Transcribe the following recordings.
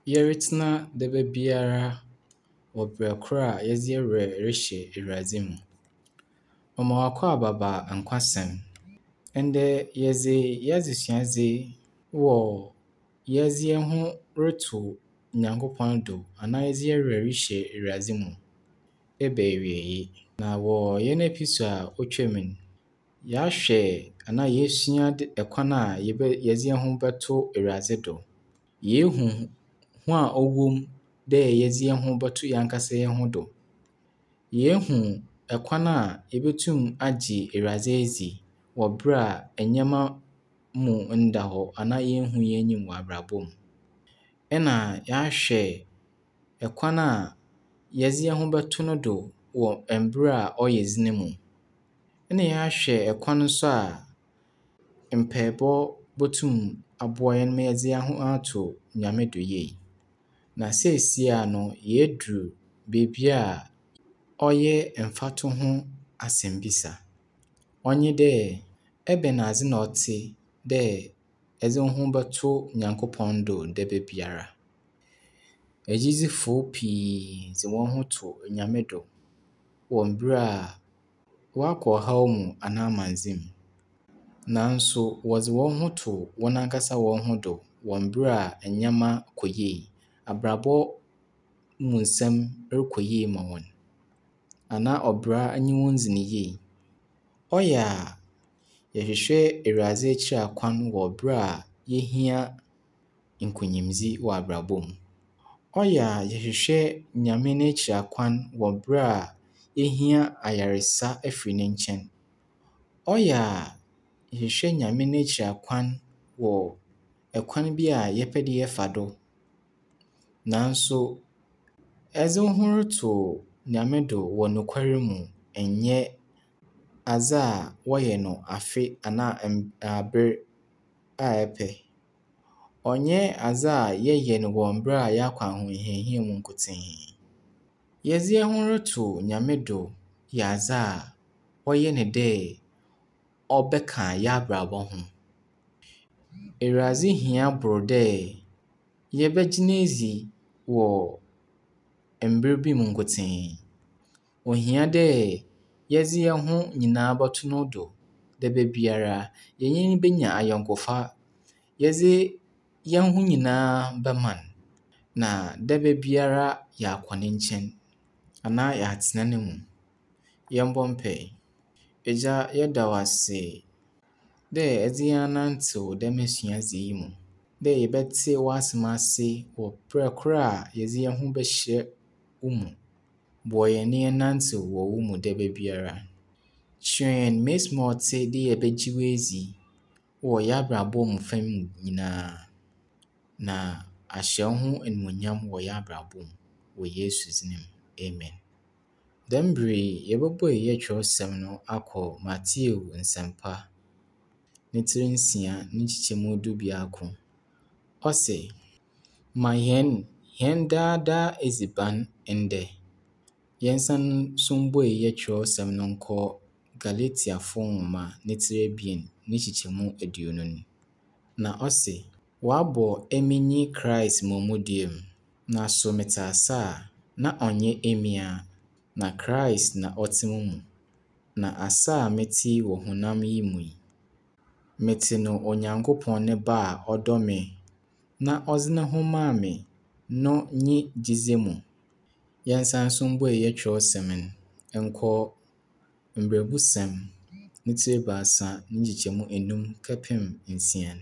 Yɛretena daba biara wɔ berɛ koro a yɛdze yɛn werɛ rehyɛ Awurade mu. Ɔma w'akɔ ababa nkwasɛm. Ndɛ yɛdze yɛadzesuadze wɔ yɛdze yɛn ho reto Nyankopɔn do anaa yɛdze yɛn werɛ rehyɛ Awurade mu eba awieeɛ. Na wɔ yɛn episode a otwam no, yɛahwɛ anaa yɛasua kwan a yɛdze yɛn ho bɛto Awurade do. Yehu ho a ɔwɔ mu dɛ yɛdze yɛn ho bɛto yɛn ankasa yɛn ho do. Yehu kwan a yɛbetum agye Awurade adzi wɔ berɛ a ndzɛmba mu nda hɔ anaa yennhu hɛn enyim wɔ abrabɔ mu. Ɛna yɛahwɛ kwan a yɛdze yɛn ho bɛto no do wɔ mber a ɔyɛ dzen mu. Ɛna yɛahwɛ kwan so a mpaebɔ botum aboa hɛn ma yɛdze hɛn ho ato Nyame do yie. Na seesei no, yedur beebi a ɔyɛ mfatoho ho asɛmbisa. Ɔnye dɛ, ɛbɛn adze na ɔtse dɛ ɛdze wo ho bɛto Nyankopɔn do daba biara. Agyidzefo pii dze hɔn ho to Nyame do wɔ mber a wɔakɔ ɔhaw mu anaa amandzɛ mu. Nanso wɔdze hɔn ho to hɔn ankasa hɔn ho do wɔ mber a ndzɛmba kɔ yie. Abrabɔ mu nsɛm rokɔ yie ma hɔn anaa ɔbra nye hɔn dzi no yie. Ɔyɛ a yɛhwehwɛ Awurade ekyir akwan wɔ ber a yehia nkonyimdzi wɔ abrabɔ mu. Ɔyɛ a yɛhwehwɛ Nyame n'ekyir akwan wɔ ber a yehia ayaresa efi ne nkyɛn. Ɔyɛ a yɛhwehwɛ Nyame n'ekyir akwan wɔ kwan bi a yɛpɛ dɛ yɛfa do. Nanso ɛdze wo ho roto Nyame do wɔ nokwar mu nnyɛ adze a wɔyɛ no afe anaa aber a ɛpɛ. Ɔnnyɛ adze a yɛyɛ no wɔ mber a yɛakɔ ahohiahia mu nkotsee. Yɛdze hɛn ho roto Nyame do yɛ adze a ɔyɛ ne dɛ ɔbɛka hɛn abrabɔ ho. Awurade hia bor dɛ yɛbɛgyina edzi wɔ mber bi mu nkotsee. Ohia dɛ yɛdze hɛn ho nyinaa bɔto no do daba biara. Yɛnye no benya ayɔnkofa. Yɛdze hɛn ho nyinaa bɛma no. Na daba biara yɛakɔ ne nkyɛn anaa yɛatsena no mu. Yɛmbɔ mpae. Agya, yɛda wo ase dɛ ɛdze hɛn anantsew dɛm esuadze yi mu. Dɛ yɛbɛtse w'asɛm ase wɔ berɛ kor a yɛdze hɛn ho bɛhyɛ wo mu. Boa hɛn na yɛnantsew wɔ wo mu daba biara. Kyerɛ hɛn mesi ma ɔtse dɛ yɛbɛgye wo edzi wɔ yɛn abrabɔ mu fa mu nyinaa. Na ahyɛ wo ho animuonyam wɔ yɛn abrabɔ mu wɔ Yesu dzin mu. Amen. Dɛm ber yi, yɛbɛbue yɛn Kyerɛwsɛm no akɔ Mateo nsɛmpa ne tsir 6 ne nkyekyɛmu 11. Ɔse, ma hɛn daadaa edziban ndɛ. Yɛnsan so mbue yɛn Kyerɛwsɛm no nkɔ Galatiafo nhoma ne tsir 2 ne nkyekyɛmu 20. Na ɔse, wɔabɔ emi nye Kraist mmɔmudua mu. Na so metse ase a, na ɔnnyɛ emi a, na Kraist na ɔtse mo mu. Na ase a metse wɔ honam yi mu yi, metse no Onyankopɔn ne Ba a ɔdɔ me na ɔdze ne ho maa me no nye gyidze mu. Yɛnsan so mbue yɛn Kyerɛwsɛm no nkɔ Mbrɛbusɛm ne tsir 3 ne nkyekyɛmu 5 kɛpem 6.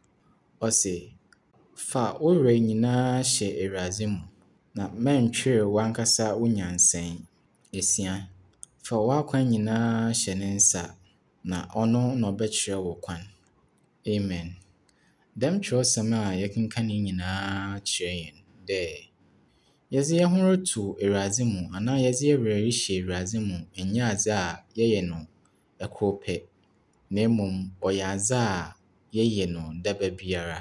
Ɔse, fa wo werɛ nyinaa hyɛ Awurade mu, na mɛntwer w'ankasa wo nyansae. 6. Fa w'akwan nyinaa hyɛ ne nsa, na ɔno na ɔbɛkyerɛ wo kwan. Amen. Dɛm Kyerɛwsɛm a yɛkenkan yi nyinaa kyerɛ hɛn dɛ yɛdze hɛn ho roto Awurade mu anaa yɛdze hɛn werɛ rehyɛ Awurade mu nnyɛ adze a yɛyɛ no kor pɛ, na mmom ɔyɛ adze a yɛyɛ no daba biara.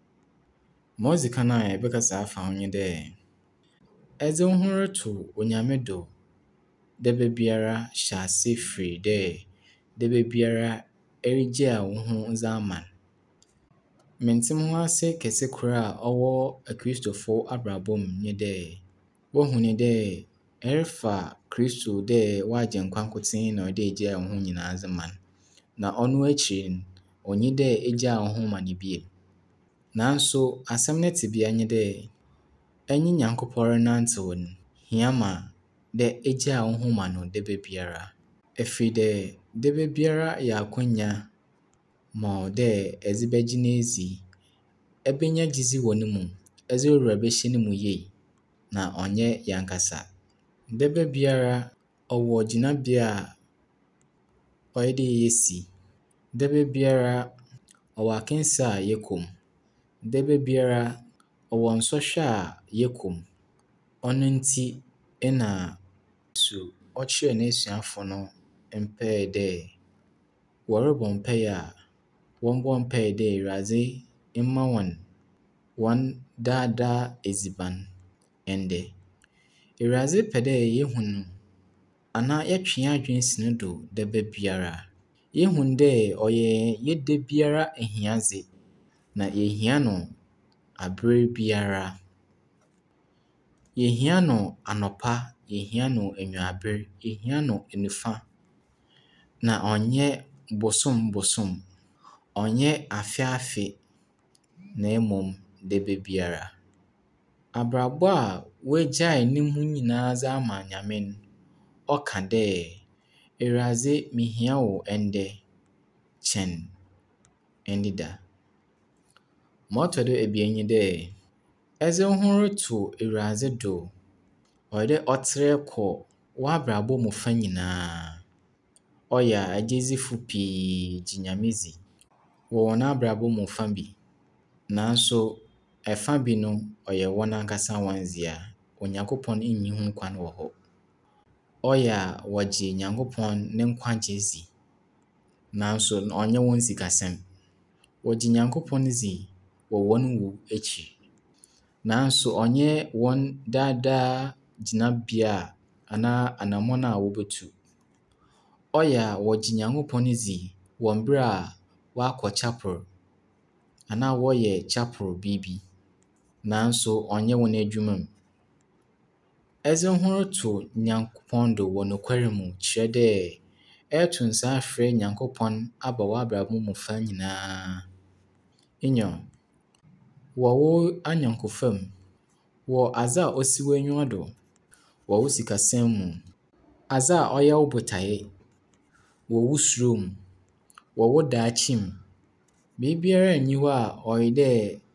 Ma odzi kan a yɛbɛkasa afa ho nye dɛ, ɛdze wo ho roto Onyame do daba biara hyɛ ase firi dɛ daba biara erigye a wo ho dze ama no. Mentem ho ase kɛse koraa a ɔwɔ Akristofo abrabɔ mu nye dɛ, wohu ne dɛ ɛrefa Kristo dɛ woagye nkwa nkotee na ɔde egyaa wo ho nyinaa dze ma no. Na ɔno ekyir no, onnyi dɛ egyaa wo ho ma no bio. Nanso asɛm no tsebea nye dɛ, ɛnye Nyankopɔn renantew no, hia ma dɛ egyaa wo ho ma no daba biara. Ɛfiri dɛ daba biara yɛ akwannya ma wo dɛ ɛdze bɛgye no edzi, ɛbɛnya gyedzi wɔ no mu, ɛdze wo werɛ bɛhyɛ no mu yie, na ɔnnyɛ yɛnkasa. Daba biara ɔwɔ gyinabea a ɔyɛ dɛ yesi. Daba biara ɔwɔ akansi a yɛkɔ mu. Daba biara ɔwɔ nsɔhwɛ a yɛkɔ mu. Ɔno ntsi na Yesu ɔkyerɛɛ n'esuafo no mpɛɛ dɛ wɔrebɔ mpae a wɔmbɔ mpae dɛ Awurade mma wɔn daadaa edziban ndɛ. Awurade pɛ dɛ yehu no anaa yɛtwe hɛn adwen si no do daba biara. Yehu dɛ ɔyɛ yɛn da biara ehiadze, na yehia no aber biara. Yehia no anɔpa, yehia no enuaber, yehia no enufa, na ɔnnyɛ bosom, ɔnnyɛ afe, na mmom daba biara. Abrabɔ a woegyae ne ho nyinaa dze ama Nyame no, ɔka dɛ, Awurade mihia wo ndɛ kyɛn ndeda. Ma ɔtɔ do ebien nye dɛ, ɛdze wo ho roto Awurade do, ɔwɔ dɛ ɔtserɛ kɔ w'abrabɔ mu fa nyinaa. Ɔyɛ a agyedifo pii gye Nyame dzi wɔ hɔn abrabɔ mu fa bi, nanso ɛfa bi no ɔyɛ hɔn ankasa hɔn dze a Onyankopɔn nnyi ho kwan wɔ hɔ. Ɔyɛ a wɔgye Nyankopɔn ne nkwagye dzi, nanso ɔnnyɛ hɔn sikasɛm. Wɔgye Nyankopɔn dzi wɔ hɔn wu ekyir, nanso ɔnnyɛ hɔn daadaa gyinabea anaa anammɔn a wobotu. Ɔyɛ a wɔgye Nyankopɔn dzi wɔ mber a wɔakɔ chapel anaa wɔreyɛ chapel biribi, nanso ɔnnyɛ hɔn edwuma mu. Ɛdze wo ho roto Nyankopɔn do wɔ nokwar mu kyerɛ dɛ ɛroto nsa afrɛ Nyankopɔn aba w'abrabɔ mu fa nyinaa. Wɔ wo anyɔnkofa mu, wɔ adze a osi w'enyiwa do, wɔ wo sikasɛm mu, adze a ɔyɛ wo botae, wɔ wo suro mu, wɔ wo daakye mu, biribiara nnyi hɔ a ɔyɛ dɛ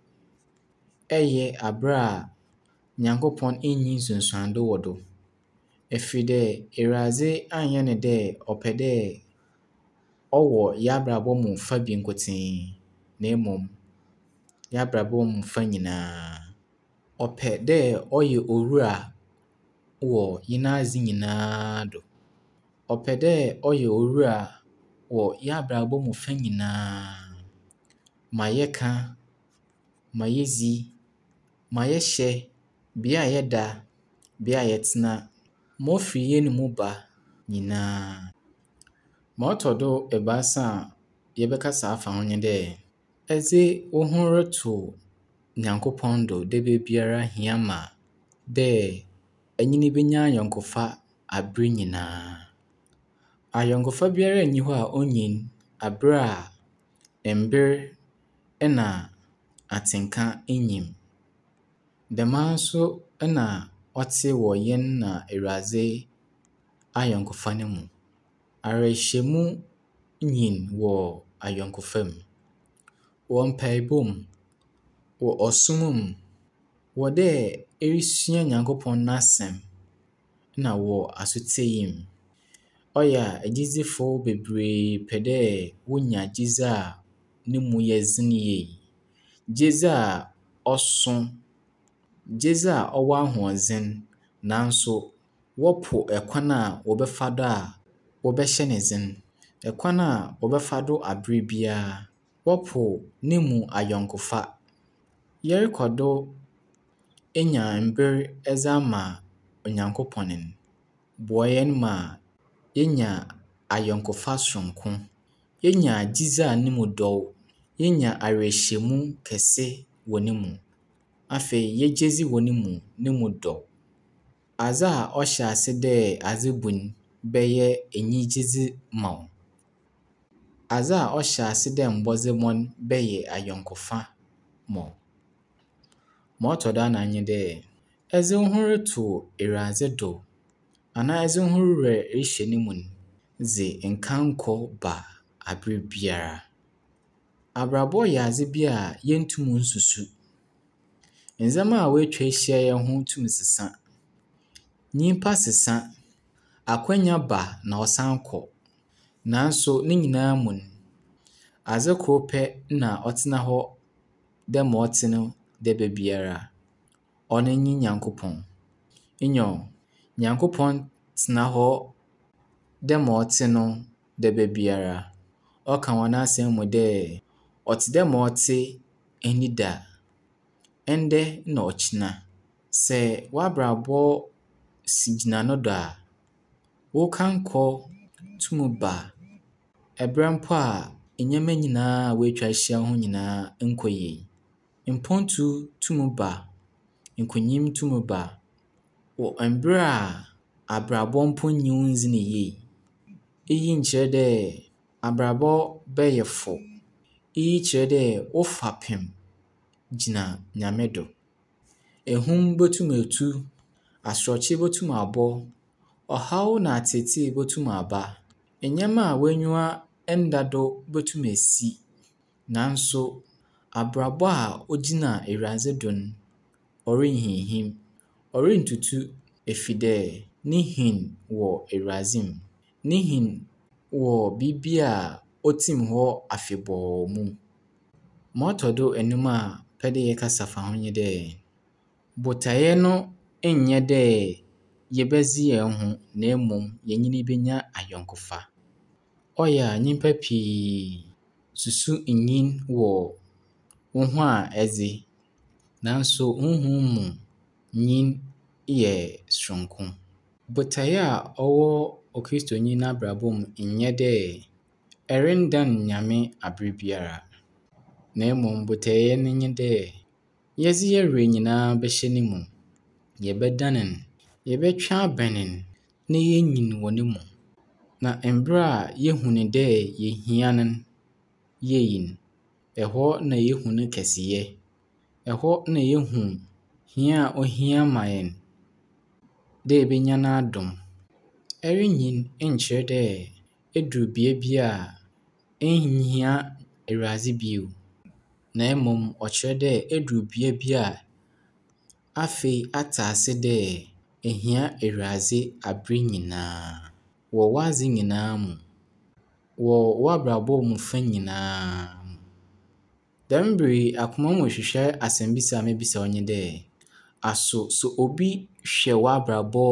ɛyɛ aber a Nyankopɔn nnyi nsunsuando wɔ do. Ɛfiri dɛ Awurade annyɛ no dɛ ɔpɛ dɛ ɔwɔ yɛabrabɔ mu fa bi nkotee, na mmom yɛabrabɔ mu fa nyinaa. Ɔpɛ dɛ ɔyɛ owura wɔ hɛn adze nyinaa do. Ɔpɛ dɛ ɔyɛ owura wɔ yɛabrabɔ mu fa nyinaa. Ma yɛka, ma yedzi, ma yɛhyɛ, bea a yɛda, bea a yɛtsena, ma ofiri hɛn mu ba nyinaa. Ma ɔtɔ do ebiasa a yɛbɛkasa afa ho nye dɛ, ɛdze wo ho roto Nyankopɔn do daba biara hia ma dɛ ɛnye no benya ayɔnkofa aber nyinaa. Ayɔnkofa biara nnyi hɔ a onnyi no aber a mber na atsenka nnyim. Dɛmara nso na ɔtse wɔ hɛn na Awurade ayɔnkofa no mu. Awerɛhyɛmu nyin wɔ ayɔnkofa mu, wɔ mpaebɔ mu, wɔ ɔsom mu, wɔ dɛ erusua Nyankopɔn n'asɛm, na wɔ asotseɛ mu. Ɔyɛ a agyedifo bebree pɛ dɛ wonya gyedzi a no mu yɛ dzen yie, gyedzi a ɔso, gyedzi a ɔwɔ ahoɔdzen, nanso wɔpo kwan a wɔbɛfa do a wɔbɛhyɛ no dzen, kwan a wɔbɛfa do aber biara. Wɔpo no mu ayɔnkofa. Yɛrokɔ do enya mber dze ama Onyankopɔn no, boa hɛn ma yenya ayɔnkofa soronko. Yenya gyedzi a no mu dɔw, yɛnya awerɛhyɛmu kɛse wɔ ne mu. Afei, yɛgyezi wɔ ne mu, ne mu dɔ. Adze a ɔhyɛ ase dɛ adze bun bɛyɛ enyigyedze ma wo. Adze a ɔhyɛ ase dɛ mbɔdzemmɔn bɛyɛ ayɔnkofa ma wo. Ma ɔtɔ do anan nye dɛ, ɛdze wo ho reto Ewuradze do anaa ɛdze wo ho werɛ rehyɛ ne mu no, dze nkankɔ ba aber biara. Abrabɔ yɛ adze bi a yenntum nsusu. Ndzɛmba a woetwa ehyia hɛn ho tum sesa. Nyimpa sesa, akwanya ba na ɔsan kɔ. Nanso ne nyinaa mu no, adze kor pɛ na ɔtsena hɔ dɛ ma ɔtse no da biara. Ɔno nye Nyankopɔn. Nyaw, Nyankopɔn tsena hɔ dɛ ma ɔtse no da biara. Ɔka wɔ n'asɛm mu dɛ ɔtse dɛ ma ɔtse enida, ɛndɛ na ɔkyena. Sɛ w'abrabɔ si gyina no do a, wo kankɔ tum ba ɛberɛ mpo a ndzɛmba nyinaa a woetwa ahyia ho nyinaa nnkɔ yie. Mpontu tum ba, nkonyim tum ba wɔ mber a abrabɔ mpo nnyi wo ndzin yie. Iyi nkyerɛ dɛ abrabɔ bɛyɛ fo. Iyi kyerɛ dɛ wo fapem gyina Nyame do. Ehum botum etu, asorɔkye botum abɔ, ɔhaw na atsetsee botum aba. Ndzɛmba a w'enyiwa nnda do botum esi. Nanso abrabɔ a ogyina Ewuradze do no, ɔrennhinhim, ɔrenntutu efi dɛ ne hin wɔ Ewuradze mu. Ne hin wɔ biribi a otsim hɔ afebɔɔ mu. Ma ɔtɔ do enum a pɛ dɛ yɛkasa fa ho nye dɛ, botaeɛ no nnyɛ dɛ yɛbɛdze hɛn ho na mbom yɛnye no benya ayɔnkofa. Ɔyɛ a nyimpa pii susu nyin wɔ wo ho a ɛdze, nanso honhom mu nyin yɛ soronko. Botaeɛ a ɔwɔ Okristoni n'abrabɔ mu nnyɛ dɛ ɛrenndan Nyame aber biara, na mbom botaeɛ no nye dɛ yɛdze hɛn werɛ nyinaa bɛhyɛ ne mu. Yɛbɛdan no, yɛbɛtwe abɛn no na yenyin wɔ ne mu. Na mber a yehu no dɛ yehia no yie no, ɛhɔ na yehu ne kɛseyɛ. Ɛhɔ na yehu hia a ohia ma hɛn dɛ yebenya n'adom. Ɛrennyin nkyerɛ dɛ edur bea bi a innhia Ewuradze bio, na mbom ɔkyerɛ dɛ edur bea bi a afei atse ase dɛ ehia Ewuradze aber nyinaa. Wɔ w'adze nyinaa mu, wɔ w'abrabɔ mu fa nyinaa mu. Dɛm ber yi, akoma mu rohwehwɛ asɛmbisa a mebisa wo nye dɛ, aso sɛ obi hwɛ w'abrabɔ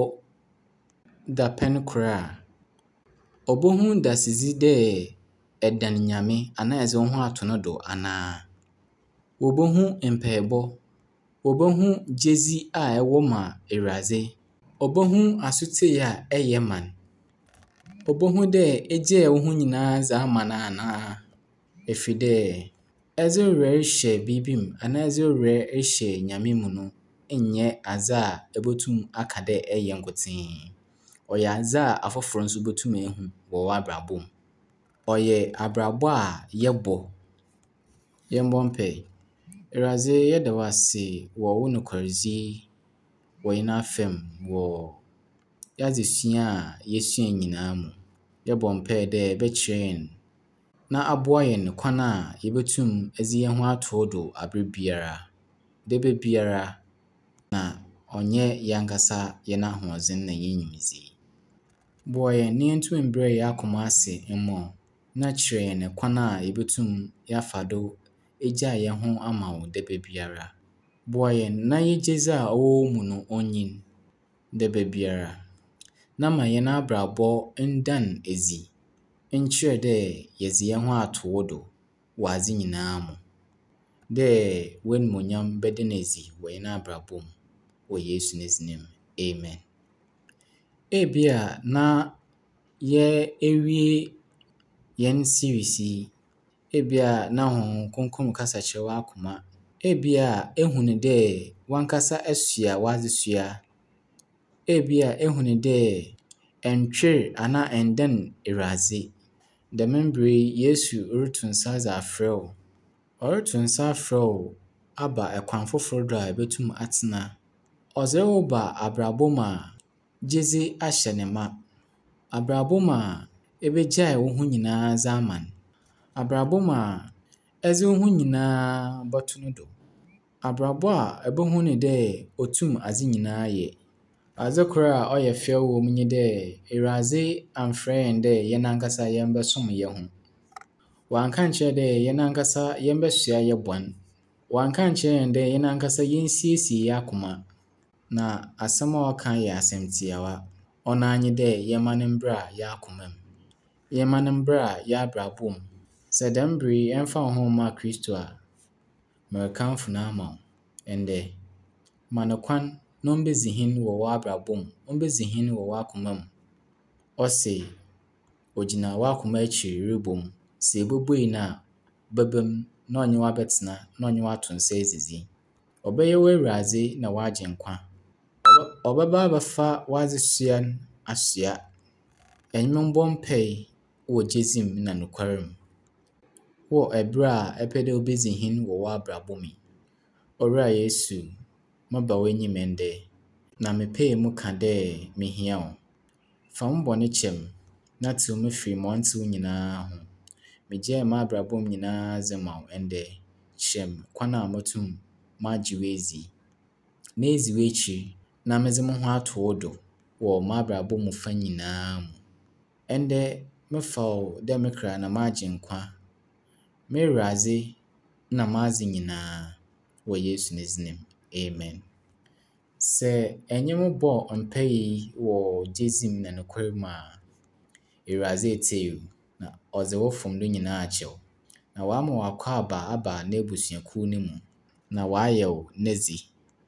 dapɛn kor a, obohu dasedzi dɛ ɛdan Nyame anaa ɛdze wo ho ato no do anaa? Wobohu mpaebɔ, wobohu gyedzi a ɛwɔ ma Ewuradze, obohu asotsie a ɛyɛ ma no, obohu dɛ egyae wo ho nyinaa dze ama no anaa? Efi dɛ ɛdze wo werɛ rehyɛ biribi mu anaa ɛdze wo werɛ rehyɛ Nyame mu no nnyɛ adze a ebotum aka dɛ ɛyɛ nkotsee. Ɔyɛ adze a afofor so botum ehu wɔ w'abrabɔ mu. Ɔyɛ abrabɔ a yɛbɔ. Yɛmbɔ mpae. Ewuradze, yɛda wo ase wɔ wo nokwaredzi wɔ hɛn afam wɔ yɛadzesua a yesua nyinaa mu. Yɛbɔ mpae dɛ ɛbɛkyerɛ hɛn na aboa hɛn kwan a yebotum edze hɛn ho ato wo do aber biara, da biara, na ɔnnyɛ hɛn ankasa hɛn ahoɔdzen na hɛn nyimdzee. Boa hɛn na yentum mbrɛ hɛn akoma ase mma wo, na kyerɛ hɛn kwan a yebotum yɛafa do egyaa hɛn ho ama wo da biara. Boa hɛn na yegyedzi a ɔwɔ wo mu no onnyin da biara, na ma hɛn abrabɔ ndan edzi nkyerɛ dɛ yɛdze hɛn ho ato wo do wɔ adze nyinaa mu, dɛ w'enuonyam bɛda no edzi wɔ hɛn abrabɔ mu wɔ Yesu ne dzin mu. Amen. Ebia na ewie hɛn series yi, Ebia na Honhom Kronkron kasa kyerɛ w'akoma. Ebia ehunu dɛ wankasa asua w'adzesua. Ebia ehunu dɛ ɛntwer anaa ɛndan Awurade. Dɛm mber yi, Yesu reto nsa dze afrɛ wo. Ɔreto nsa afrɛ wo aba kwan fofor do a ebetum atsena. Ɔdze wo ba abrabɔ mu a gyedzi ahyɛ ne ma. Abrabɔ mu a ebegyae wo ho nyinaa dze ama no. Abrabɔ mu a ɛdze wo ho nyinaa bɔto no do. Abrabɔ a ɛbɛhu ne dɛ otum adze nyinaa yɛ. Adze kor a ɔyɛ fɛw wɔ mu nye dɛ Awurade amfrɛ hɛn dɛ hɛn ankasa yɛmbɛsom hɛn ho. Ɔannka annkyerɛ dɛ hɛn ankasa yɛmbɛsoa hɛn bɔn. Ɔannka annkyerɛ hɛn dɛ hɛn ankasa yensiesie hɛn akoma. Na asɛm a ɔka yɛ asɛm tiawa. Ɔno ara nye dɛ yɛmma no mbra hɛn akoma mu. Yɛmma no mbra hɛn abrabɔ mu. Sɛ dɛm ber yi ɛmfa wo ho mma Kristo a, merekamfo no ama wo. Ndɛ, ma no kwan na ombedzi hɛn wɔ w'abrabɔ mu. Ombedzi hɛn wɔ w'akoma mu. Ɔse ogyina w'akoma ekyir robɔ mu. Sɛ ebobue no a, bɛba mu na ɔnye wo abɛtsena na ɔnye wo ato nsa edzidzi. Ɔbɛyɛ w'Ewurade na w'Agyenkwa. Ɔbɛba abɛfa w'adzesua no asua. Ɛnyɛ mbɔ mpae wɔ gyedzi mu na nokwar mu. Wɔ ber a ɛpɛ dɛ obedzi hɛn wɔ w'abrabɔ mu yi. Owura Yesu, maba w'enyim ndɛ, na mepae mu ka dɛ mihia wo. Fa mo bɔne kyɛ me, na tsew me fi ma ɔntsew nyinaa ho. Megyae m'abrabɔ mu nyinaa dze ma wo ndɛ. Kyerɛ me kwan a motum magye wo edzi. Medzi w'ekyir na medze mo ho ato wo do wɔ m'abrabɔ mu fa nyinaa mu. Ndɛ mefa wo dɛ me kra na m'Agyenkwa, m'Ewurade na m'adze nyinaa wɔ Yesu ne dzin mu. Amen. Sɛ ɛnyɛ mo bɔɔ mpae yi wɔ gyedzi mu na nokwar mu a, Awurade etsie wo na ɔdze wo fom do nyinaa akyɛ wo. Na ɔama w'akwaaba aba n'ebusuakuw no mu na ɔayɛ wo n'edzi.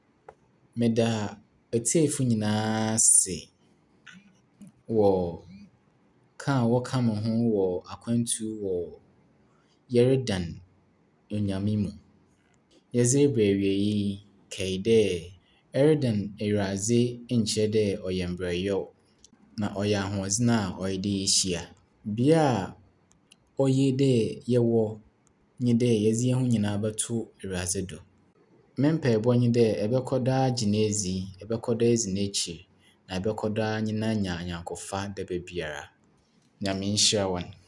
Meda etiefo nyinaa ase wɔ ka a wɔka mo ho wɔ akwantu wɔ Yɛredan Onyame mu. Yɛdze reba awiei yi, kae dɛ ɛredan Awurade nkyerɛ dɛ ɔyɛ mberɛwyɛw, na ɔyɛ ahoɔdzen a ɔyɛ dɛ yehyia. Bea a ɔyɛ dɛ yɛwɔ nye dɛ yɛdze hɛn ho nyinaa bɛto Awurade do. Me mpaebɔ nye dɛ ɛbɛkɔ do agye no edzi, ɛbɛkɔ do edzi n'ekyir, na ɛbɛkɔ do anya n'anya anyɛnkofa da biara. Nyame nhyira hɔn.